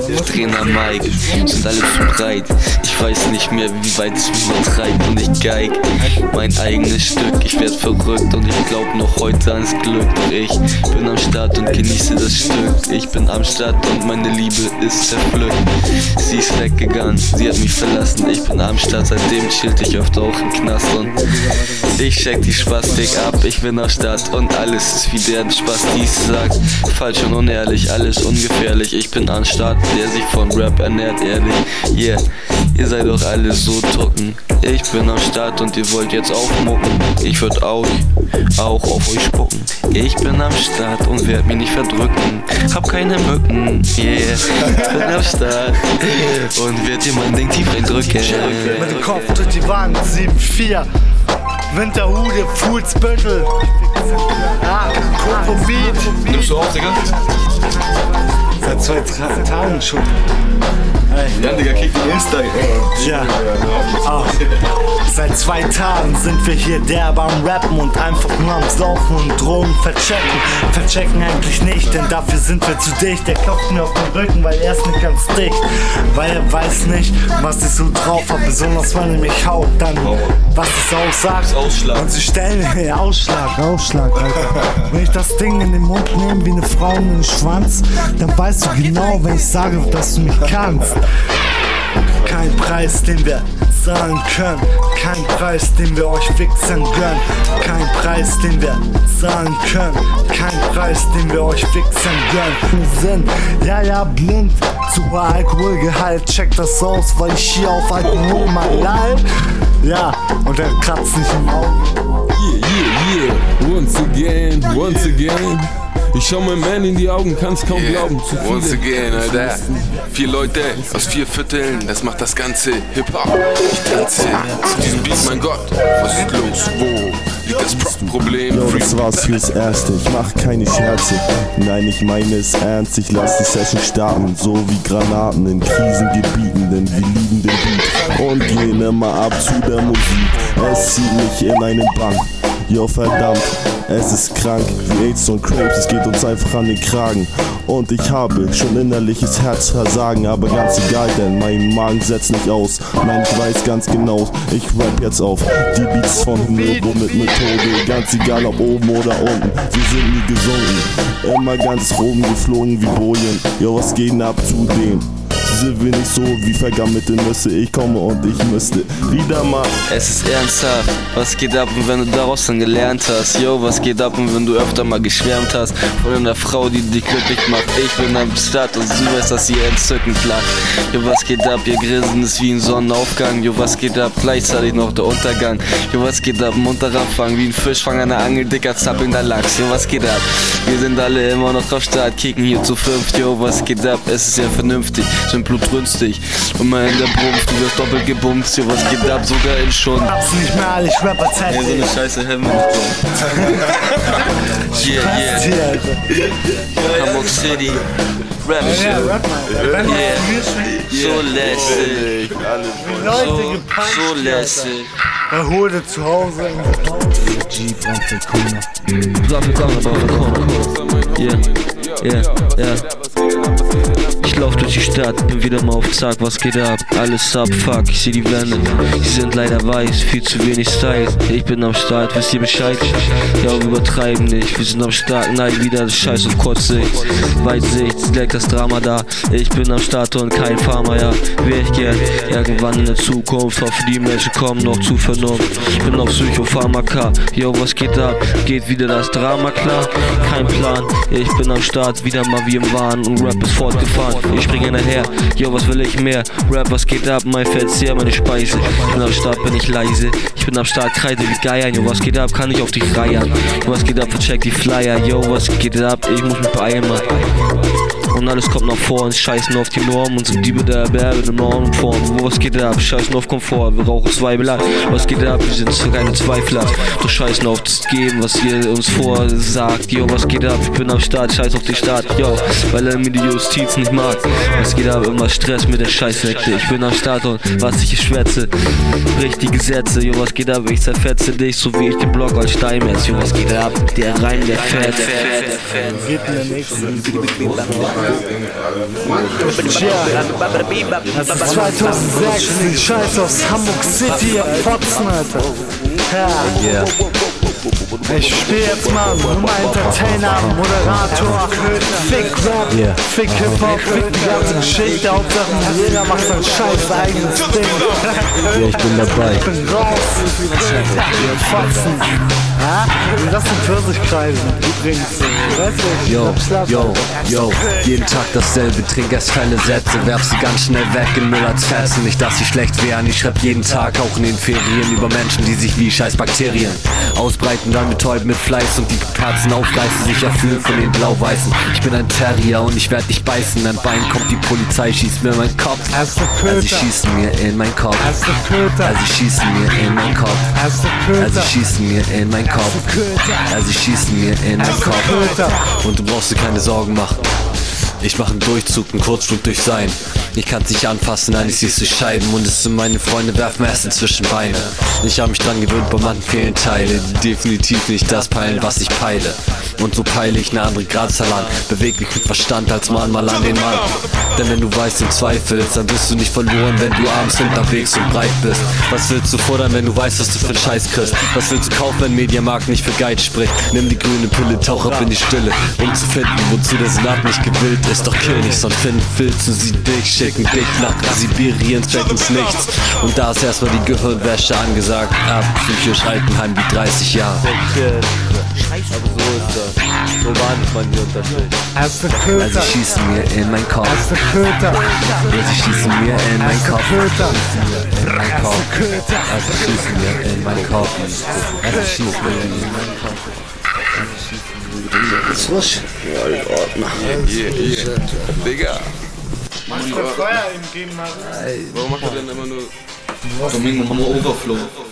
Trainer Mike, sind alle zu breit. Ich weiß nicht mehr, wie weit es mich übertreibt. Und ich geig mein eigenes Stück. Ich werd verrückt und ich glaub noch heute ans Glück. Ich bin am Start und genieße das Stück. Ich bin am Start und meine Liebe ist zerpflückt. Sie ist weggegangen, sie hat mich verlassen. Ich bin am Start, seitdem chillt ich öfter auch im Knast. Und ich check die Spastik ab, ich bin am Start und alles ist wie der Spastis sagt. Falsch und unehrlich, alles ungefährlich. Ich bin am Start, der sich von Rap ernährt, ehrlich. Yeah, ihr seid doch alle so trocken. Ich bin am Start und ihr wollt jetzt aufmucken. Ich würd auch auf euch spucken. Ich bin am Start und werd mich nicht verdrücken. Hab keine Mücken, yeah. Bin am Start und werd dir mein Ding tief reindrücken. Mit dem Kopf durch die Wand, 7-4. Winterhude, Fuhlsbüttel. Ja, Kokobeat. Nimmst du auf, Digga? Seit 2 Tagen schon. Ja, Digga, kick die Insta. Ja. Seit 2 Tagen sind wir hier derbe am Rappen und einfach nur am Saufen und Drogen verchecken. Verchecken eigentlich nicht, denn dafür sind wir zu dicht. Der klopft mir auf den Rücken, weil er ist nicht ganz dicht. Weil er weiß nicht, was ich so drauf hab. Besonders wenn er mich haut, dann was es aussagt. Ausschlag. Und sie stellen mir Ausschlag, Alter. Wenn ich das Ding in den Mund nehme wie eine Frau in den Schwanz, dann weißt du genau, wenn ich sage, dass du mich kannst. Kein Preis, den wir zahlen können. Kein Preis, den wir euch Wichsern gönnen. Kein Preis, den wir zahlen können. Kein Preis, den wir euch Wichsern gönnen. Wir sind, ja, blind zu Alkoholgehalt. Check das aus, weil ich hier auf Alkohol mal leid. Ja, und er kratzt nicht im Auge. Yeah. Once again. Ich schau meinem Man in die Augen, kann's kaum glauben. Zu viele. Once again, Alter. 4 Leute aus 4 Vierteln, das macht das ganze Hip-Hop. Ich tanze zu diesem Beat, mein Gott. Was ist los? Wo liegt das Problem? Yo, das war's fürs Erste. Ich mach keine Scherze. Nein, ich meine es ernst. Ich lass die Session starten, so wie Granaten in Krisengebieten, denn wir lieben den Beat und gehen immer ab zu der Musik. Es zieht mich in einen Bann. Yo, verdammt, es ist krank wie AIDS und Crepes, es geht uns einfach an den Kragen. Und ich habe schon innerliches Herzversagen, aber ganz egal, denn mein Magen setzt nicht aus. Nein, ich weiß ganz genau, ich rap jetzt auf die Beats von Hinöbo mit Methode. Ganz egal, ob oben oder unten, wir sind nie gesunken. Immer ganz oben geflogen wie Bojen. Yo, was geht denn ab zu dem? Sind wir nicht so wie vergammelte Nüsse? Ich komme und ich müsste wieder mal. Es ist ernsthaft, was geht ab und wenn du daraus dann gelernt hast? Yo, was geht ab und wenn du öfter mal geschwärmt hast von einer Frau, die dich glücklich macht? Ich bin am Start und sie weiß, dass sie entzückend lacht. Yo, was geht ab, ihr Grinsen ist wie ein Sonnenaufgang. Yo, was geht ab, gleichzeitig noch der Untergang. Yo, was geht ab, munterer Fang, wie ein Fischfang an der Angel, dicker zappelnder Lachs. Yo, was geht ab, wir sind alle immer noch auf Start, kicken hier zu 5. Yo, was geht ab, es ist ja vernünftig, sind blutrünstig. Und mal in der Brunft, du wirst doppelt gebumst. Yo, was geht ab, sogar in schon. Hab's nicht mehr alle, ich rap als Ey, so eine Scheiße haben wir nicht. Yeah. Hamburg City. Rap shit. Yeah. So lässig. So lässig. Erhole zu Hause. Yeah. Ich lauf durch die Stadt, bin wieder mal auf Zack, was geht ab? Alles ab, fuck, ich seh die Wände, sie sind leider weiß, viel zu wenig Style. Ich bin am Start, wisst ihr Bescheid? Ja, wir übertreiben nicht, wir sind am Start, nein, wieder Scheiß auf Kurzsicht. Weitsicht, leck das Drama da, ich bin am Start und kein Farmer, ja. Wär ich gern, irgendwann in der Zukunft, hoffe die Menschen kommen noch zu Vernunft. Ich bin auf Psychopharmaka, yo, was geht ab? Geht wieder das Drama klar? Kein Plan, ich bin am Start, wieder mal wie im Wahn und Rap ist fortgefahren. Ich springe nachher, yo, was will ich mehr? Rap, was geht ab? Mein Verzehr, meine Speise. Ich bin am Start, bin ich leise. Ich bin am Start, kreide wie Geiern. Yo, was geht ab? Kann ich auf dich reiern? Was geht ab? Vercheck die Flyer. Yo, was geht ab? Ich muss mich beeilen, Mann. Und alles kommt nach vorn, scheißen auf die Norm und sind Diebe der Erwerbe in Normform. Was geht ab? Scheißen auf Komfort, wir rauchen 2 Blatt. Was geht ab? Wir sind keine Zweifler. Doch scheißen auf das Geben, was ihr uns vorsagt. Yo, was geht ab? Ich bin am Start, scheiß auf die Stadt. Yo, weil er mir die Justiz nicht mag. Was geht ab? Immer Stress mit der Scheißsekte. Ich bin am Start und was ich hier schwätze, bricht die Gesetze. Yo, was geht ab? Ich zerfetze dich, so wie ich den Block als Steinmetz. Yo, was geht ab? Der Reim, der Fett. Geht mir nichts. Das ist 2006, die Scheiße aus Hamburg City, ihr Fotzen, Alter. Ja. Ich spiel jetzt mal Nummer Entertainer, Moderator, Fick Rap, Fick Hip-Hop, Fick die ganze Geschichte, Hauptsache jeder macht sein scheiß eigenes Ding. Ja, ich bin dabei. Ich bin raus, ihr Fotzen. Und das sind Pfirsichkreisen, übrigens. Yo, jeden Tag dasselbe, trink erst Fälle, Sätze, werf sie ganz schnell weg in Müll als Fetzen. Nicht, dass sie schlecht wären, ich schreib jeden Tag, auch in den Ferien, über Menschen, die sich wie scheiß Bakterien ausbreiten, dann betäubt mit Fleiß und die Kerzen aufreißen, sich erfüllen von den Blau-Weißen. Ich bin ein Terrier und ich werd dich beißen, an Bein kommt die Polizei, schießt mir in meinen Kopf. Sie schießen mir in meinen Kopf. Sie schießen mir in meinen Kopf. Sie schießen mir in meinen Kopf. Sie schießen mir in meinen Kopf. Und du brauchst dir keine Sorgen machen. Ich mach einen Durchzug, einen Kurzflug durch Sein. Ich kann's nicht anfassen, nein, ich sieh's durch Scheiben. Und es sind meine Freunde, werfen Essen zwischen Beine. Ich hab mich dran gewöhnt, bei manchen fehlen Teile, die definitiv nicht das peilen, was ich peile. Und so peile ich eine andere Gradzahl an, beweg mich mit Verstand als Mann mal an den Mann. Denn wenn du weißt und zweifelst, dann bist du nicht verloren, wenn du abends unterwegs und breit bist. Was willst du fordern, wenn du weißt, was du für einen Scheiß kriegst? Was willst du kaufen, wenn Mediamarkt nicht für Geiz spricht? Nimm die grüne Pille, tauch ab in die Stille, um zu finden, wozu der Senat nicht gewillt ist. Doch kill nicht, sonst finden Filzen sie dich, schicken dich nach Sibirien, straight ins Nichts. Und da ist erstmal die Gehirnwäsche angesagt, ab psychisch Altenheim wie 30 Jahre. Aber so ist das. So wahrnimmt man die Unterschiede. Sie schießen mir in meinen Kopf. Sie schießen mir in meinen Kopf. In meinen Kopf. Sie schießen mir in meinen Kopf. Sie schießen mir in meinen Kopf. Was los? Ja, in Ordnung. Digga. Feuer ihm geben, Mann. Warum macht er denn immer nur Domingo, Overflow.